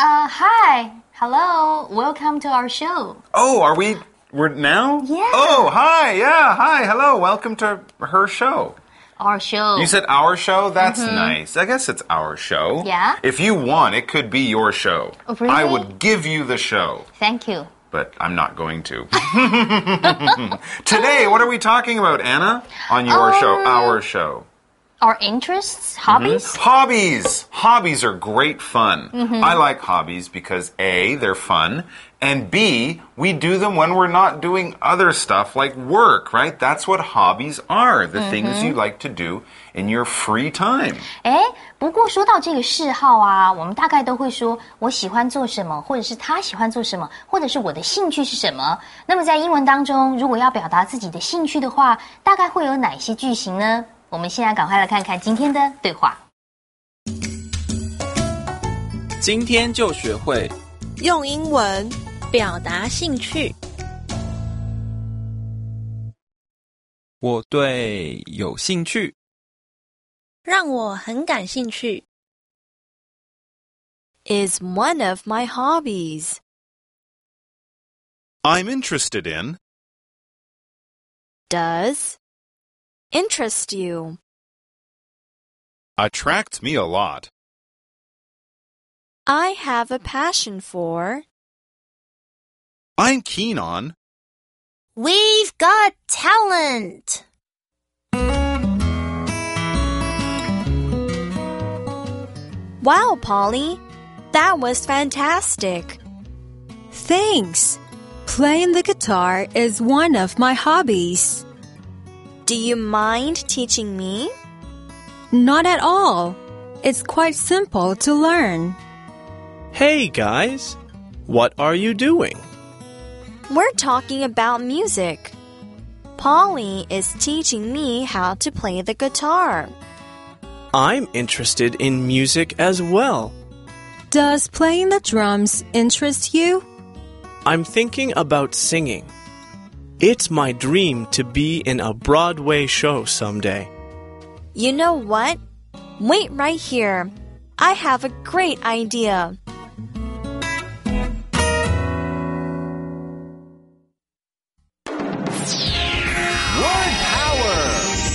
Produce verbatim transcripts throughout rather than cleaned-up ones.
Uh, hi. Hello. Welcome to our show. Oh, are we? We're now? Yeah. Oh, hi. Yeah. Hi. Hello. Welcome to her show. Our show. You said our show? That's mm-hmm. nice. I guess it's our show. Yeah. If you want, it could be your show. Oh, really? I would give you the show. Thank you. But I'm not going to. Today, what are we talking about, Anna? On your um, show, our show. Our interests, hobbies? Mm-hmm. Hobbies. Hobbies are great fun. Mm-hmm. I like hobbies because A, they're fun, and B, we do them when we're not doing other stuff like work, right? That's what hobbies are, the mm-hmm. things you like to do in your free time. 哎，不过说到这个嗜好啊，我们大概都会说我喜欢做什么，或者是他喜欢做什么，或者是我的兴趣是什么。那么在英文当中，如果要表达自己的兴趣的话，大概会有哪些句型呢？我们现在赶快来看看今天的对话。 今天就学会用英文表达兴趣。 我对有兴趣， 让我很感兴趣。 Is one of my hobbies. I'm interested in. Does interest you. Attracts me a lot. I have a passion for. I'm keen on. We've got talent. Wow, Polly, that was fantastic. Thanks. Playing the guitar is one of my hobbies. Do you mind teaching me? Not at all. It's quite simple to learn. Hey, guys. What are you doing? We're talking about music. Polly is teaching me how to play the guitar. I'm interested in music as well. Does playing the drums interest you? I'm thinking about singing. It's my dream to be in a Broadway show someday. You know what? Wait right here. I have a great idea. Word power!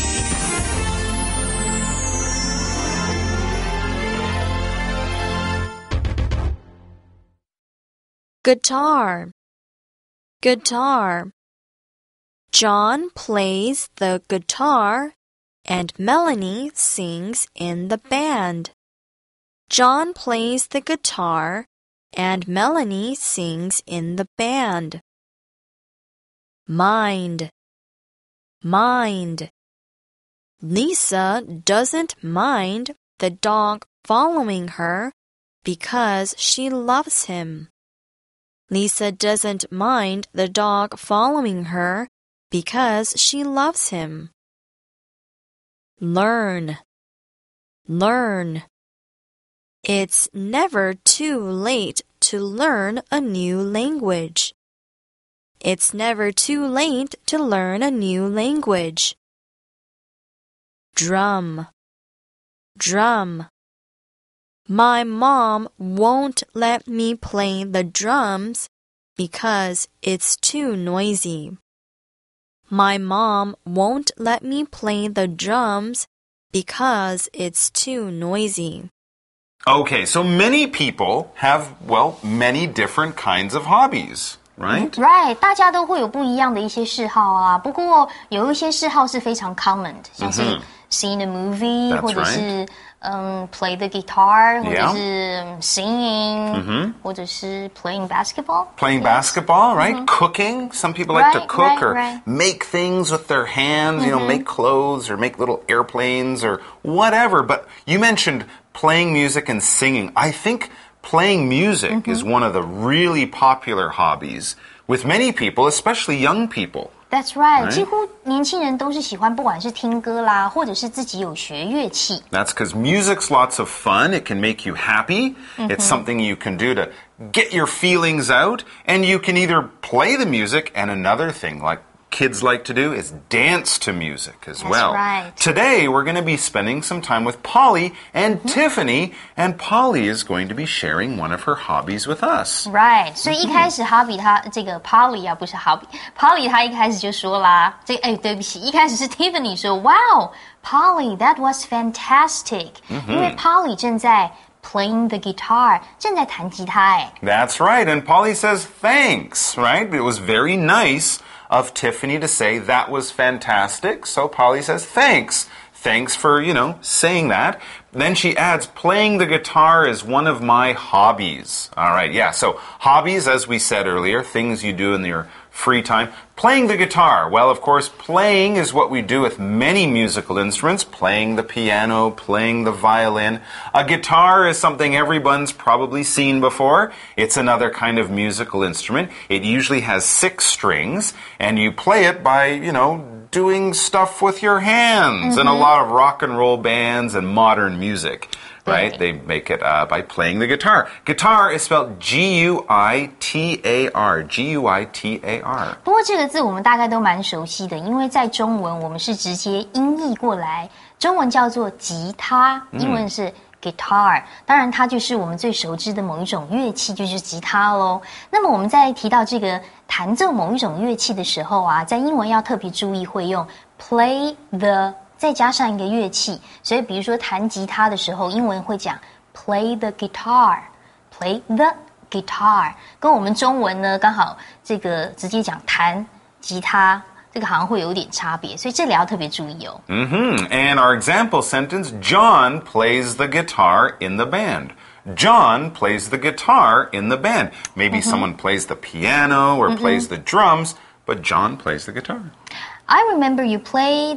Guitar. Guitar. John plays the guitar and Melanie sings in the band. John plays the guitar and Melanie sings in the band. Mind. Mind. Lisa doesn't mind the dog following her because she loves him. Lisa doesn't mind the dog following her because she loves him. Learn. Learn. It's never too late to learn a new language. It's never too late to learn a new language. Drum. Drum. My mom won't let me play the drums because it's too noisy. My mom won't let me play the drums because it's too noisy. Okay, so many people have, well, many different kinds of hobbies, right? Right, 大家都会有不一样的一些嗜好啊。不过有一些嗜好是非常 common 的，像是 seeing a movie， That's 或者是 right. um, play the guitar， 或 Yeah. 者是 singing， Mm-hmm. 或者是 playing basketball. Playing Yes. basketball, right? Mm-hmm. Cooking. Some people like Right, to cook right, or right. make things with their hands, you know, Mm-hmm. make clothes or make little airplanes or whatever. But you mentioned playing music and singing. I think playing music Mm-hmm. is one of the really popular hobbies with many people, especially young people. That's right. Right. 几乎年轻人都是喜欢，不管是听歌啦，或者是自己有学乐器。 That's because music's lots of fun. It can make you happy. Mm-hmm. It's something you can do to get your feelings out. And you can either play the music and another thing like kids like to do is dance to music as That's well. right. Today, we're going to be spending some time with Polly and Tiffany, and Polly is going to be sharing one of her hobbies with us. Right， 所以一开始 Hobby 他这个 Polly 啊，不是 Hobby，Polly 他一开始就说啦，这个哎，对不起，一开始是 Tiffany 说 ，Wow, Polly, that was fantastic，、因为 Polly 正在 playing the guitar， 正在弹吉他哎。 That's right, and Polly says thanks, right? It was very nice of Tiffany to say that was fantastic, so Polly says thanks. Thanks for, you know, saying that. Then she adds, playing the guitar is one of my hobbies. All right, yeah, so hobbies, as we said earlier, things you do in your free time. Playing the guitar. Well, of course, playing is what we do with many musical instruments. Playing the piano, playing the violin. A guitar is something everyone's probably seen before. It's another kind of musical instrument. It usually has six strings, and you play it by, you know, doing stuff with your hands. Mm-hmm. And a lot of rock and roll bands and modern music, right? Right. They make it uh, by playing the guitar. Guitar is spelled G U I T A R. G U I T A R. 不过这个字我们大概都蛮熟悉的，因为在中文我们是直接音译过来，中文叫做吉他，英文是 guitar，、当然它就是我们最熟知的某一种乐器，就是吉他咯。那么我们在提到这个弹奏某一种乐器的时候啊，在英文要特别注意会用 play the 再加上一个乐器，所以比如说弹吉他的时候，英文会讲 play the guitar， play the guitar， 跟我们中文呢刚好这个直接讲弹吉他，这个好像会有点差别，所以这里要特别注意哦。 Mm-hmm. And our example sentence, John plays the guitar in the band. John plays the guitar in the band. Maybe someone plays the piano or plays the drums, but John plays the guitar. I remember you play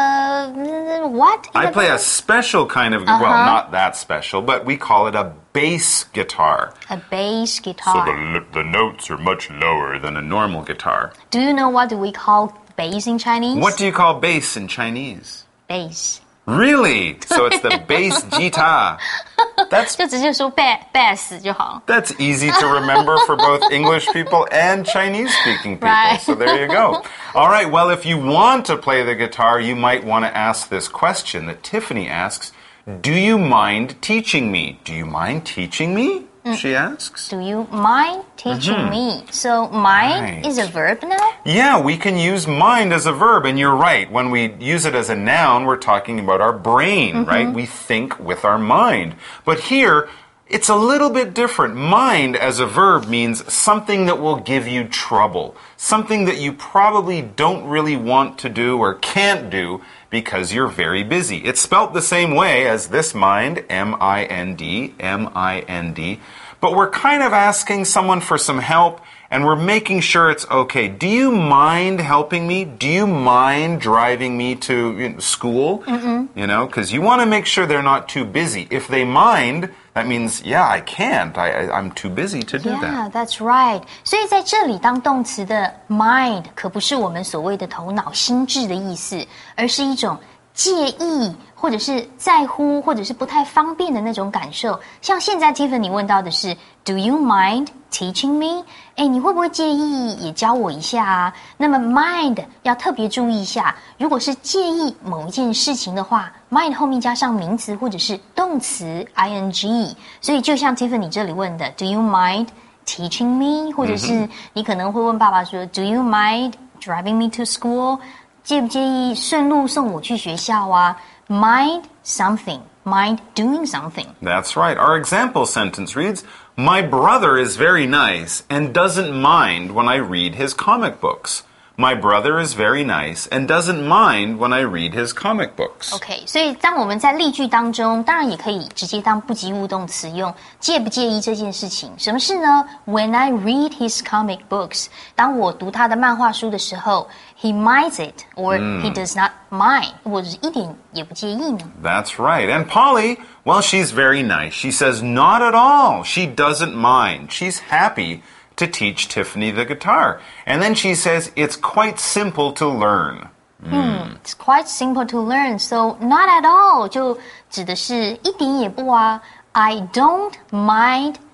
the what? I play a special kind of, well, not that special, but we call it a bass guitar. A bass So guitar. the, the notes are much lower than a normal guitar. Do you know what do we call bass in Chinese? What do you call bass in Chinese? bass? Really? So it's the bass guitar. That's 就直接说 bass bass 就好。 That's easy to remember for both English people and Chinese-speaking people. Right. So there you go. All right, well, if you want to play the guitar, you might want to ask this question that Tiffany asks. Do you mind teaching me? Do you mind teaching me? She asks. Do you mind teaching me? So mind Right. is a verb now? Yeah, we can use mind as a verb, and you're right. When we use it as a noun, we're talking about our brain, right? We think with our mind. But here, it's a little bit different. Mind as a verb means something that will give you trouble, something that you probably don't really want to do or can't do because you're very busy. It's spelt the same way as this mind, M I N D, M I N D. But we're kind of asking someone for some help, and we're making sure it's okay. Do you mind helping me? Do you mind driving me to you know, school? Mm-mm. You know, because you want to make sure they're not too busy. If they mind, that means, yeah, I can't. I, I, I'm too busy to do Yeah, that. that's right. 所以在这里当动词的 mind 可不是我们所谓的头脑心智的意思，而是一种介意或者是在乎或者是不太方便的那种感受。像现在 Tiffany 问到的是 Do you mind teaching me? 哎，你会不会介意也教我一下啊？那么 mind 要特别注意一下，如果是介意某一件事情的话 mind 后面加上名词或者是动词 ing， 所以就像 Tiffany 这里问的 Do you mind teaching me? 或者是你可能会问爸爸说 Do you mind driving me to school? 介不介意顺路送我去学校啊？ Mind something, mind doing something. That's right. Our example sentence reads, My brother is very nice and doesn't mind when I read his comic books. My brother is very nice and doesn't mind when I read his comic books. OK， 所以当我们在例句当中，当然也可以直接当不及物动词用，介不介意这件事情？什么事呢 ？When I read his comic books， 当我读他的漫画书的时候 ，he minds it or、嗯、he does not mind， 或者是一点也不介意呢。 That's right. And Polly, well, she's very nice. She says, not at all. She doesn't mind. She's happy to teach Tiffany the guitar. And then she says, it's quite simple to learn. Hmm, it's quite simple to learn. So not at all 就指的是一点也不啊。I don't mind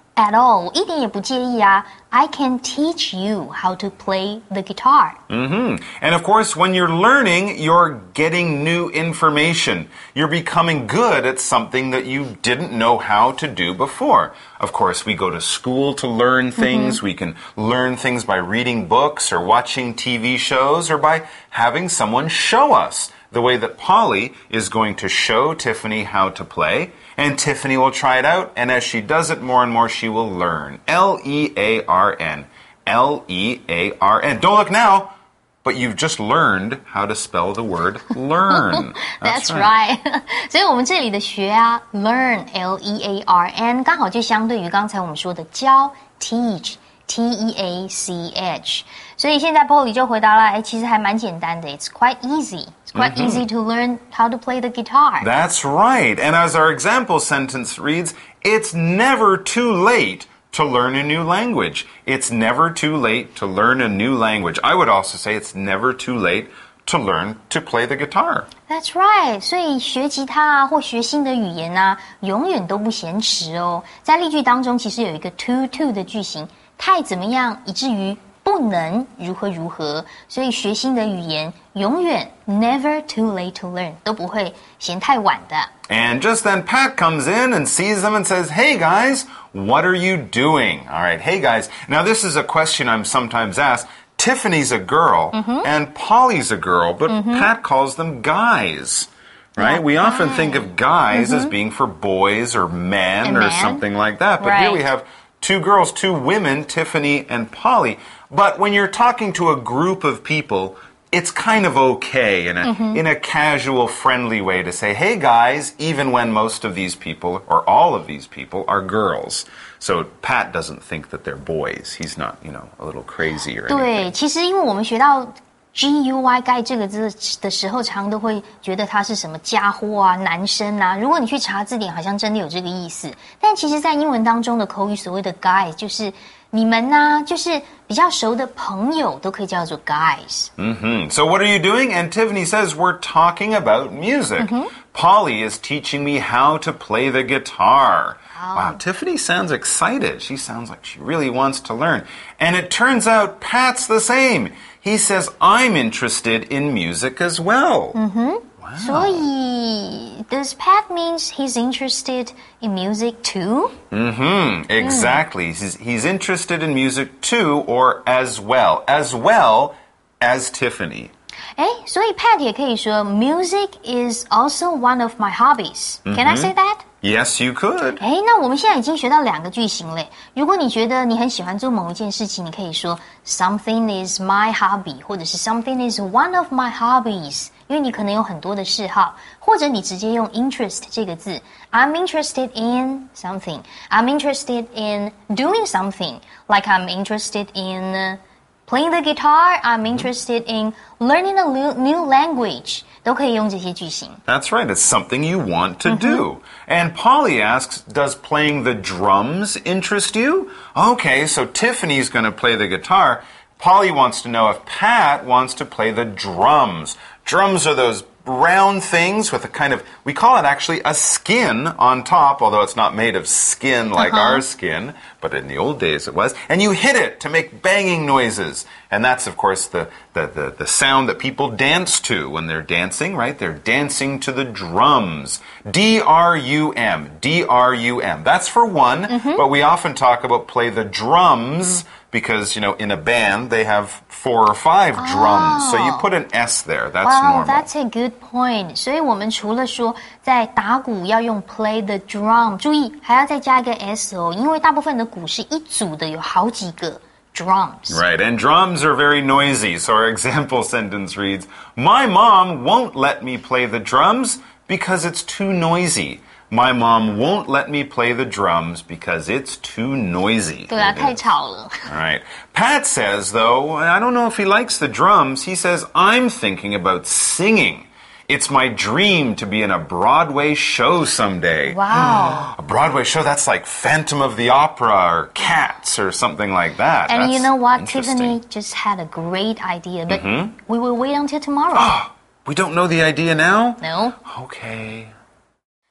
at all. 我一点也不介意啊。I can teach you how to play the guitar. Mm-hmm. And of course, when you're learning, you're getting new information. You're becoming good at something that you didn't know how to do before. Of course, we go to school to learn things. Mm-hmm. We can learn things by reading books or watching T V shows or by having someone show us. The way that Polly is going to show Tiffany how to play, and Tiffany will try it out, and as she does it more and more, she will learn. L E A R N. L E A R N. Don't look now, but you've just learned how to spell the word learn. That's, That's right. right. 所以我们这里的学啊 learn, L E A R N 刚好就相对于刚才我们说的教 teach, T E A C H. 所以现在 Polly 就回答了，哎，其实还蛮简单的。It's quite easy. It's quite mm-hmm. easy to learn how to play the guitar. That's right. And as our example sentence reads, it's never too late to learn a new language. It's never too late to learn a new language. I would also say it's never too late to learn to play the guitar. That's right. 所以学吉他啊，或学新的语言啊，永远都不嫌迟哦。在例句当中，其实有一个 too too 的句型，太怎么样，以至于不能如何如何，所以学新的语言永远 never too late to learn 都不会嫌太晚的。 And just then Pat comes in and sees them and says, "Hey guys, what are you doing?" All right, hey guys. Now this is a question I'm sometimes asked. Tiffany's a girl mm-hmm. and Polly's a girl, but mm-hmm. Pat calls them guys. Right? Yeah, we often guys. think of guys mm-hmm. as being for boys or men and or man. something like that. But right. here we have two girls, two women, Tiffany and Polly. But when you're talking to a group of people, it's kind of okay in a, mm-hmm. in a casual, friendly way to say, hey guys, even when most of these people, or all of these people, are girls. So Pat doesn't think that they're boys. He's not, you know, a little crazy or anything. 对，其实因为我们学到 G U Y guy 这个字的时候，常都会觉得它是什么家伙啊、男生啊。如果你去查字典，好像真的有这个意思。但其实，在英文当中的口语，所谓的 guy 就是你们呐、啊，就是比较熟的朋友，都可以叫做 guys. Mm-hmm. So what are you doing? And Tiffany says we're talking about music. Mm-hmm. Polly is teaching me how to play the guitar. Oh. Wow, Tiffany sounds excited. She sounds like she really wants to learn. And it turns out Pat's the same. He says, I'm interested in music as well. Mm-hmm. Wow. 所以 does Pat means he's interested in music too? Mm-hmm. Exactly. Mm. He's, he's interested in music too, or as well. As well as Tiffany. 哎，所以 Pat 也可以说 music is also one of my hobbies. Mm-hmm. Can I say that? Yes, you could. 哎，那我们现在已经学到两个句型嘞。如果你觉得你很喜欢做某一件事情，你可以说 something is my hobby， 或者是 something is one of my hobbies， 因为你可能有很多的嗜好，或者你直接用 interest 这个字 I'm interested in something. I'm interested in doing something. Like I'm interested in playing the guitar. I'm interested in learning a new language. 都可以用这些句型。 That's right. It's something you want to mm-hmm. do. And Polly asks, does playing the drums interest you? Okay, so Tiffany's going to play the guitar. Polly wants to know if Pat wants to play the drums. Drums are those round things with a kind of, we call it actually a skin on top, although it's not made of skin like uh-huh. our skin, but in the old days it was. And you hit it to make banging noises. And that's, of course, the, the, the, the sound that people dance to when they're dancing, right? They're dancing to the drums. D R U M. D R U M. That's for one, mm-hmm. but we often talk about play the drums because, you know, in a band, they have four or five oh. drums. So you put an S there. That's wow, normal. That's a good point. 所以我们除了说在打鼓要用 play the drum， 注意还要再加一个 S 哦，因为大部分的鼓是一组的，有好几个 drums. Right, and drums are very noisy. So our example sentence reads, My mom won't let me play the drums because it's too noisy. My mom won't let me play the drums because it's too noisy. 对啊，太吵了。 All right. Pat says, though, I don't know if he likes the drums. He says, I'm thinking about singing. It's my dream to be in a Broadway show someday. Wow. A Broadway show, that's like Phantom of the Opera or Cats or something like that. And that's you know what? Tiffany just had a great idea, but mm-hmm. we will wait until tomorrow. We don't know the idea now? No. Okay.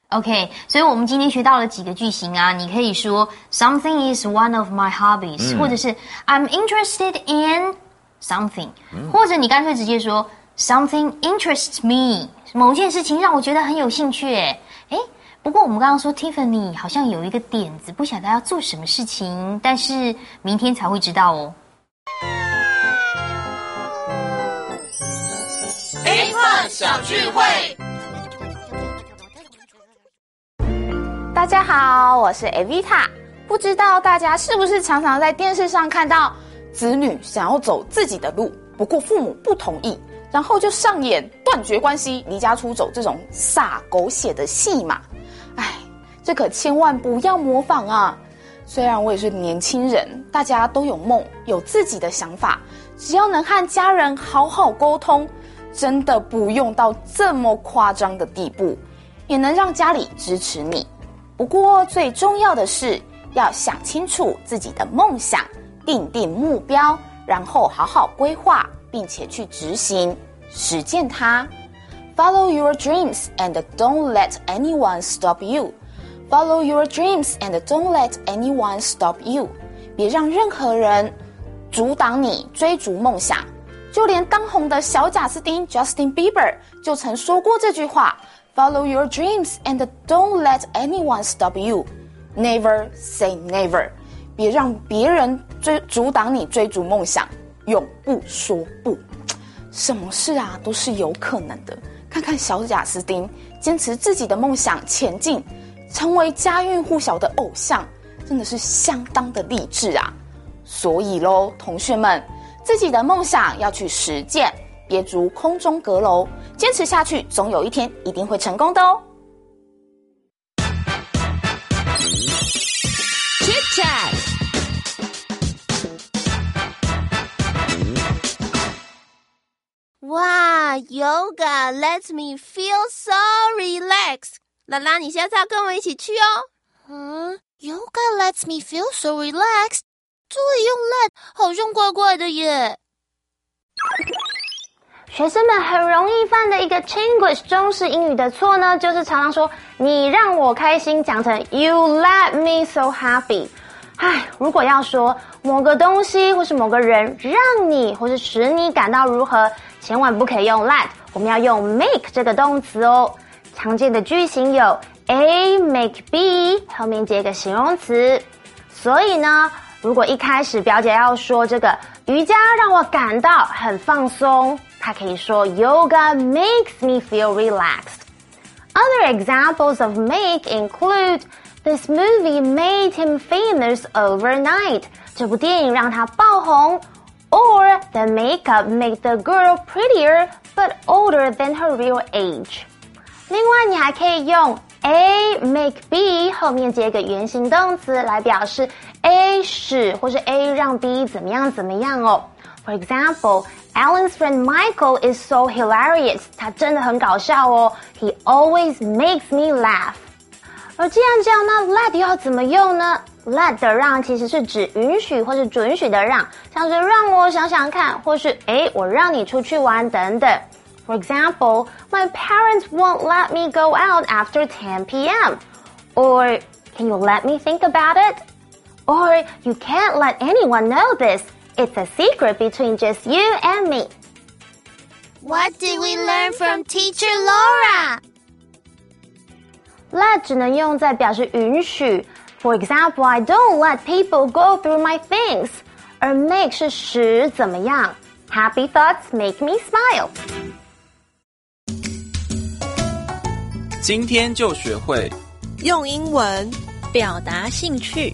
OK， 所以我们今天学到了几个句型啊，你可以说 something is one of my hobbies，、嗯、或者是 I'm interested in something，、嗯、或者你干脆直接说 something interests me， 某件事情让我觉得很有兴趣诶。诶，不过我们刚刚说 Tiffany 好像有一个点子，不晓得要做什么事情，但是明天才会知道哦。 A Pod 小聚会。 大家好，我是 Evita。不知道大家是不是常常在电视上看到子女想要走自己的路，不过父母不同意，然后就上演断绝关系、离家出走这种洒狗血的戏码。哎，这可千万不要模仿啊！虽然我也是年轻人，大家都有梦，有自己的想法，只要能和家人好好沟通，真的不用到这么夸张的地步，也能让家里支持你。不过最重要的是要想清楚自己的梦想，定定目标，然后好好规划，并且去执行实践它。 Follow your dreams and don't let anyone stop you. Follow your dreams and don't let anyone stop you. 别让任何人阻挡你追逐梦想。就连当红的小贾斯汀 Justin Bieber 就曾说过这句话，Follow your dreams and don't let anyone stop you. Never say never. 别让别人追阻挡你追逐梦想，永不说不。什么事啊都是有可能的。看看小贾斯汀坚持自己的梦想前进，成为家喻户晓的偶像，真的是相当的励志啊。所以咯，同学们，自己的梦想要去实践，别逐空中阁楼，坚持下去，总有一天一定会成功的哦。 Chit Chat。哇 ，Yoga lets me feel so relaxed。拉拉，你下次要跟我一起去哦。 嗯 ，Yoga lets me feel so relaxed。这里用 let 好像怪怪的耶。 学生们很容易犯的一个 Chinglish 中式英语的错呢，就是常常说你让我开心讲成 You let me so happy。唉，如果要说某个东西或是某个人让你或是使你感到如何，千万不可以用 let， 我们要用 make 这个动词哦。常见的句型有 A make B 后面接一个形容词，所以呢，如果一开始表姐要说这个瑜伽让我感到很放松，她可以说 Yoga makes me feel relaxed. Other examples of make include This movie made him famous overnight. 这部电影让他爆红。Or the makeup made the girl prettier but older than her real age. 另外，你还可以用 A make B 后面接一个原形动词来表示 A 使或是 A 让 B 怎么样怎么样哦。For example, Alan's friend Michael is so hilarious. 他真的很搞笑哦。He always makes me laugh. 而既然这样，那 let 又要怎么用呢？ let 的让其实是指允许或是准许的让，像是让我想想看，或是诶我让你出去玩等等。For example, my parents won't let me go out after ten p m Or, can you let me think about it? Or, you can't let anyone know this. It's a secret between just you and me. What did we learn from Teacher Laura? Let 只能用在表示允许。For example, I don't let people go through my things. 而 make 是使怎么样。Happy thoughts make me smile. 今天就学会用英文表达兴趣。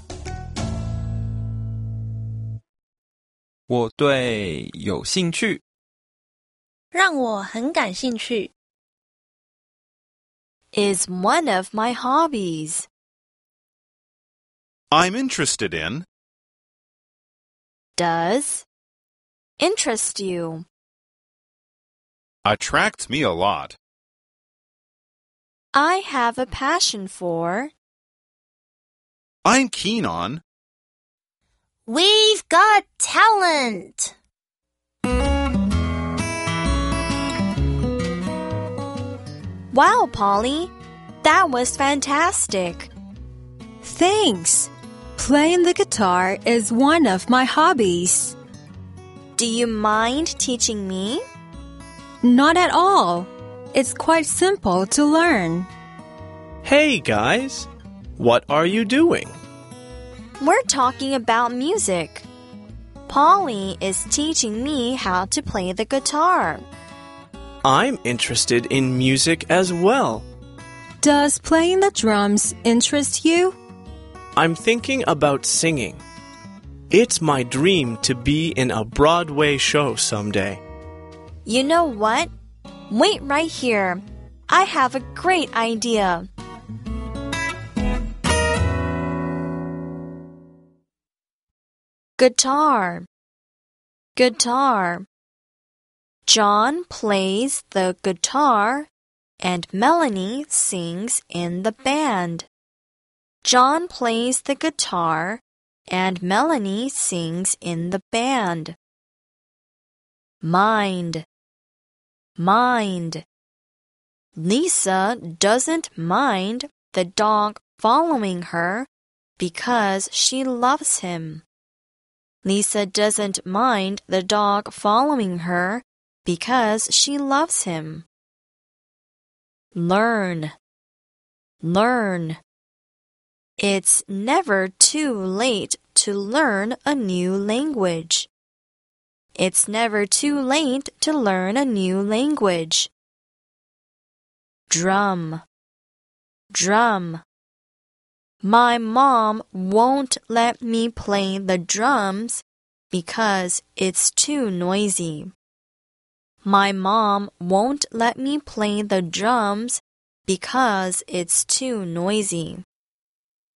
我对有兴趣， 让我很感兴趣。 Is one of my hobbies. I'm interested in. Does interest you. Attracts me a lot. I have a passion for. I'm keen on. We've got talent. Wow, Polly! That was fantastic. Thanks. Playing the guitar is one of my hobbies. Do you mind teaching me? Not at all. It's quite simple to learn. Hey, guys. What are you doing? We're talking about music. Polly is teaching me how to play the guitar. I'm interested in music as well. Does playing the drums interest you? I'm thinking about singing. It's my dream to be in a Broadway show someday. You know what? Wait right here. I have a great idea. Guitar. Guitar. John plays the guitar and Melanie sings in the band. John plays the guitar and Melanie sings in the band. Mind. Mind. Lisa doesn't mind the dog following her because she loves him. Lisa doesn't mind the dog following her because she loves him. Learn. Learn. It's never too late to learn a new language. It's never too late to learn a new language. Drum. Drum. My mom won't let me play the drums because it's too noisy. My mom won't let me play the drums because it's too noisy.